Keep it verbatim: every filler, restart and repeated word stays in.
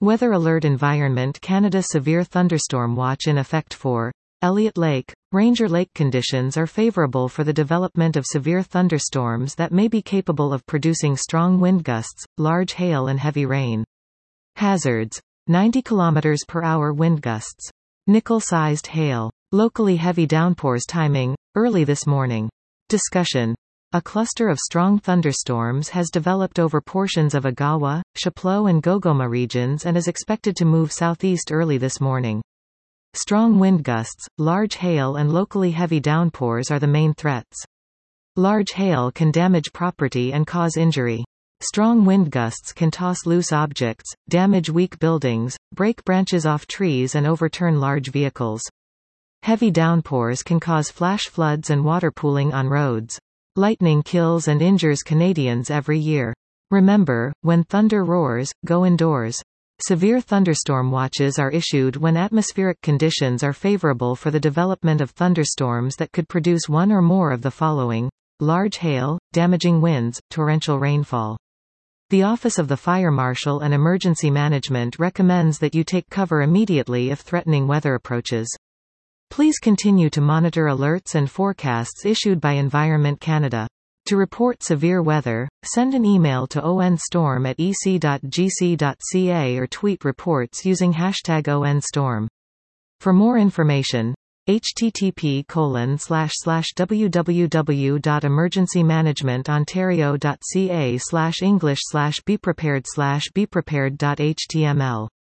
Weather Alert Environment Canada Severe Thunderstorm Watch in effect for Elliott Lake, Ranger Lake. Conditions are favorable for the development of severe thunderstorms that may be capable of producing strong wind gusts, large hail and heavy rain. Hazards: ninety kilometers per hour wind gusts. Nickel-sized hail. Locally heavy downpours. Timing: early this morning. Discussion: a cluster of strong thunderstorms has developed over portions of Agawa, Chapleau and Gogoma regions and is expected to move southeast early this morning. Strong wind gusts, large hail and locally heavy downpours are the main threats. Large hail can damage property and cause injury. Strong wind gusts can toss loose objects, damage weak buildings, break branches off trees and overturn large vehicles. Heavy downpours can cause flash floods and water pooling on roads. Lightning kills and injures Canadians every year. Remember, when thunder roars, go indoors. Severe thunderstorm watches are issued when atmospheric conditions are favorable for the development of thunderstorms that could produce one or more of the following: large hail, damaging winds, torrential rainfall. The Office of the Fire Marshal and Emergency Management recommends that you take cover immediately if threatening weather approaches. Please continue to monitor alerts and forecasts issued by Environment Canada. To report severe weather, send an email to onstorm at e c dot g c dot c a or tweet reports using hashtag onstorm. For more information, h t t p colon slash slash w w w dot emergency management ontario dot c a slash english slash beprepared slash beprepared dot h t m l